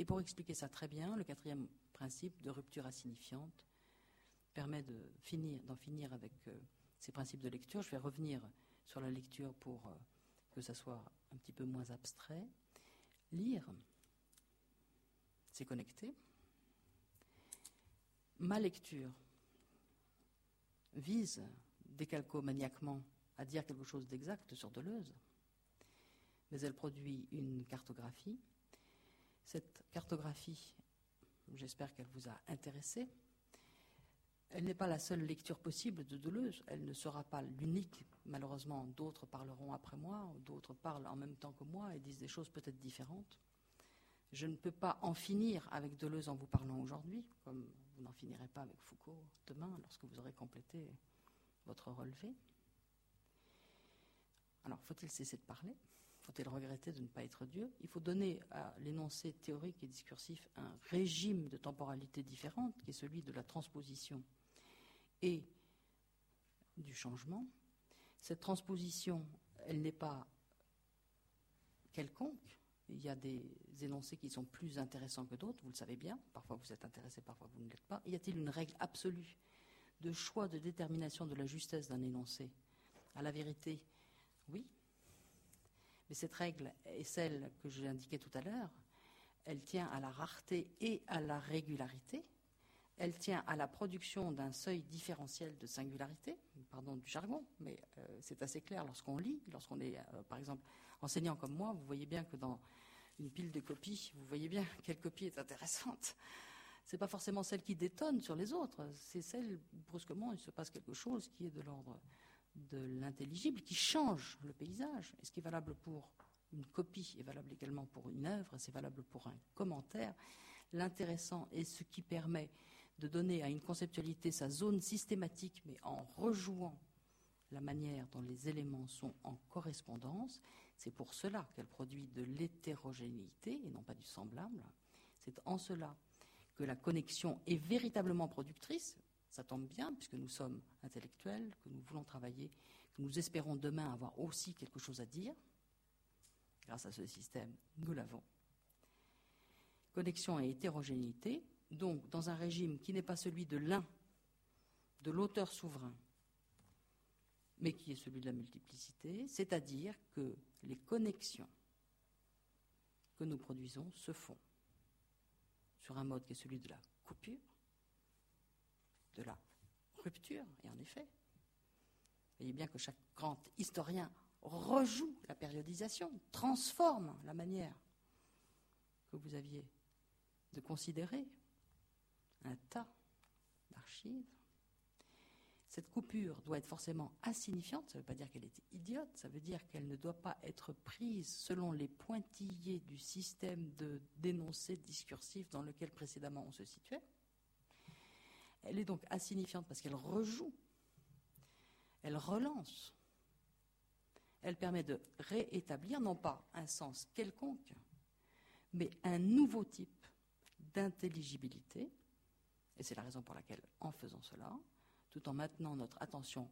pour expliquer ça très bien, le 4e principe de rupture insignifiante permet d'en finir avec ces principes de lecture. Je vais revenir sur la lecture pour que ça soit un petit peu moins abstrait. Lire, c'est connecter. Ma lecture vise décalcomaniaquement à dire quelque chose d'exact sur Deleuze, mais elle produit une cartographie. Cette cartographie, j'espère qu'elle vous a intéressé. Elle n'est pas la seule lecture possible de Deleuze, elle ne sera pas l'unique. Malheureusement, d'autres parleront après moi, d'autres parlent en même temps que moi et disent des choses peut-être différentes. Je ne peux pas en finir avec Deleuze en vous parlant aujourd'hui, comme vous n'en finirez pas avec Foucault demain, lorsque vous aurez complété votre relevé. Alors, faut-il cesser de parler ? Faut-il regretter de ne pas être Dieu ? Il faut donner à l'énoncé théorique et discursif un régime de temporalité différente, qui est celui de la transposition et du changement. Cette transposition, elle n'est pas quelconque. Il y a des énoncés qui sont plus intéressants que d'autres, vous le savez bien. Parfois vous êtes intéressé, parfois vous ne l'êtes pas. Y a-t-il une règle absolue de choix, de détermination de la justesse d'un énoncé à la vérité ? Oui. Mais cette règle est celle que j'ai indiquée tout à l'heure. Elle tient à la rareté et à la régularité. Elle tient à la production d'un seuil différentiel de singularité, pardon du jargon, mais c'est assez clair lorsqu'on lit, lorsqu'on est, par exemple, enseignant comme moi, vous voyez bien que dans une pile de copies, vous voyez bien quelle copie est intéressante. Ce n'est pas forcément celle qui détonne sur les autres, c'est celle, brusquement, il se passe quelque chose qui est de l'ordre de l'intelligible, qui change le paysage. Et ce qui est valable pour une copie est valable également pour une œuvre, c'est valable pour un commentaire. L'intéressant est ce qui permet de donner à une conceptualité sa zone systématique, mais en rejouant la manière dont les éléments sont en correspondance. C'est pour cela qu'elle produit de l'hétérogénéité et non pas du semblable. C'est en cela que la connexion est véritablement productrice. Ça tombe bien, puisque nous sommes intellectuels, que nous voulons travailler, que nous espérons demain avoir aussi quelque chose à dire. Grâce à ce système, nous l'avons. Connexion et hétérogénéité, donc dans un régime qui n'est pas celui de l'un, de l'auteur souverain, mais qui est celui de la multiplicité, c'est-à-dire que les connexions que nous produisons se font sur un mode qui est celui de la coupure, de la rupture, et en effet, vous voyez bien que chaque grand historien rejoue la périodisation, transforme la manière que vous aviez de considérer un tas d'archives. Cette coupure doit être forcément insignifiante, ça ne veut pas dire qu'elle est idiote, ça veut dire qu'elle ne doit pas être prise selon les pointillés du système d'énoncé discursif dans lequel précédemment on se situait. Elle est donc insignifiante parce qu'elle rejoue, elle relance, elle permet de réétablir non pas un sens quelconque, mais un nouveau type d'intelligibilité, et c'est la raison pour laquelle, en faisant cela, tout en maintenant notre attention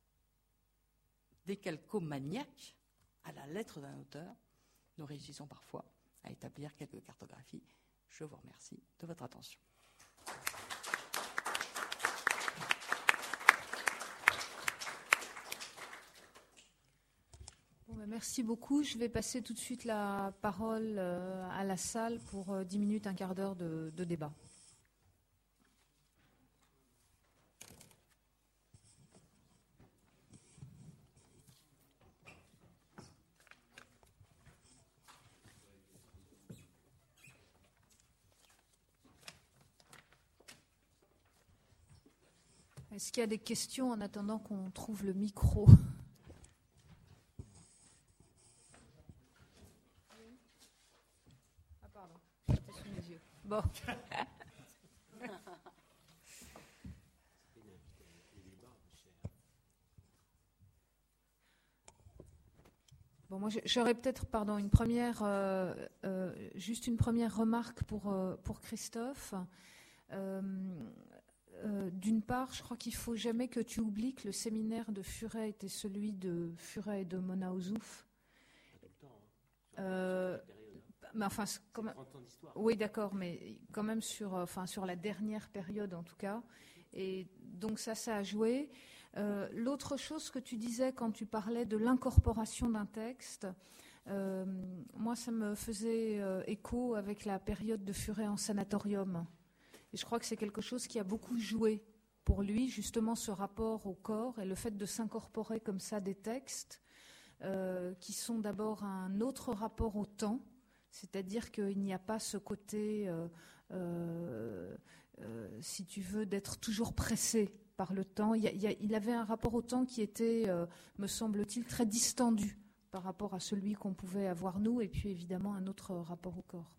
décalcomaniaque à la lettre d'un auteur, nous réussissons parfois à établir quelques cartographies. Je vous remercie de votre attention. Merci beaucoup. Je vais passer tout de suite la parole à la salle pour 10 minutes, un quart d'heure de débat. Est-ce qu'il y a des questions en attendant qu'on trouve le micro ? Ah pardon, j'étais sous mes yeux. Bon. Bon, moi, j'aurais peut-être, une première, juste une première remarque pour Christophe. D'une part, je crois qu'il ne faut jamais que tu oublies que le séminaire de Furet était celui de Furet et de Mona Ozouf. Mais enfin, quand même, 30 ans d'histoire. oui, d'accord, mais quand même sur la dernière période en tout cas. Et donc ça a joué. L'autre chose que tu disais quand tu parlais de l'incorporation d'un texte, moi ça me faisait écho avec la période de Furet en sanatorium. Et je crois que c'est quelque chose qui a beaucoup joué pour lui, justement ce rapport au corps et le fait de s'incorporer comme ça des textes qui sont d'abord un autre rapport au temps, c'est-à-dire qu'il n'y a pas ce côté, si tu veux, d'être toujours pressé par le temps. Il avait un rapport au temps qui était, me semble-t-il, très distendu par rapport à celui qu'on pouvait avoir nous, et puis évidemment un autre rapport au corps.